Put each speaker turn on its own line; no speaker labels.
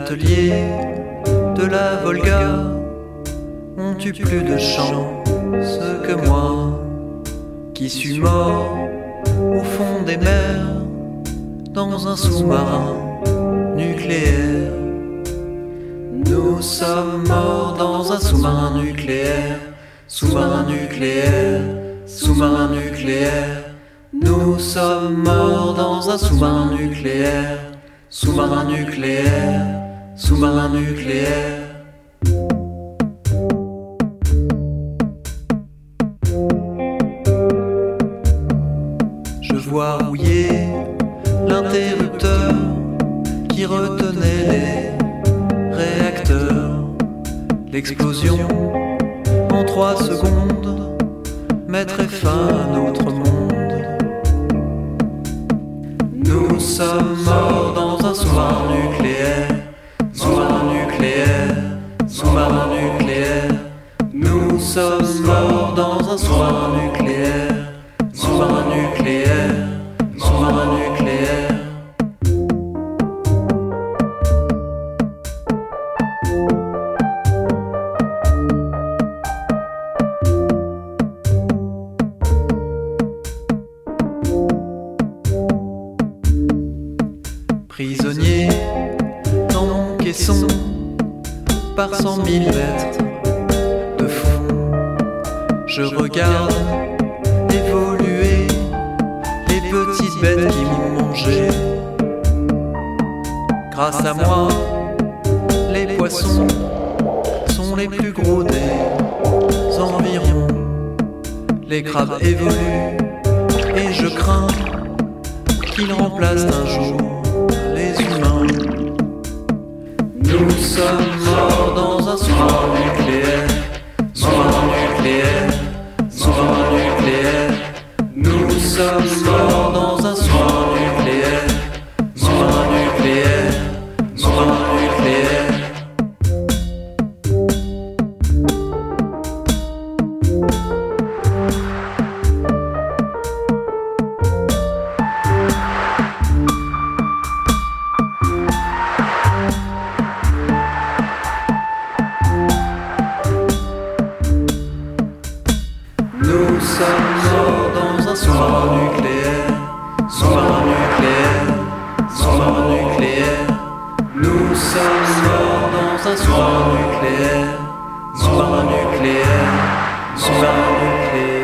ateliers de la Volga ont eu plus de chance que moi, qui suis mort au fond des mers dans un sous-marin nucléaire. Nous sommes morts dans un sous-marin nucléaire, sous-marin nucléaire, sous-marin nucléaire. Nous sommes morts dans un sous-marin nucléaire, sous-marin nucléaire, sous-marin nucléaire. Je vois rouiller l'interrupteur qui retenait les réacteurs. L'explosion en 3 secondes mettrait fin à notre monde. Nous sommes morts dans un sous-marin nucléaire, sous-marin nucléaire, sous-marin nucléaire. Nous sommes morts dans un sous-marin nucléaire, sous-marin nucléaire, sous-marin nucléaire. Prisonnier dans mon caisson, par 100 000 mètres de fond, je regarde évoluer les petites bêtes qui m'ont mangé. Grâce à moi, les poissons sont les plus gros des environs. Les crabes évoluent et je crains qu'ils remplacent un jour les humains. Nous sommes morts dans un sous-marin nucléaire, sous-marin nucléaire, sous-marin nucléaire. Nous sommes morts dans un sous-marin nucléaire, sous-marin nucléaire, sous-marin nucléaire. Nous sommes morts dans un sous-marin nucléaire, sous-marin nucléaire, sous-marin nucléaire. Nous sommes morts dans un sous-marin nucléaire, sous-marin nucléaire, sous-marin nucléaire.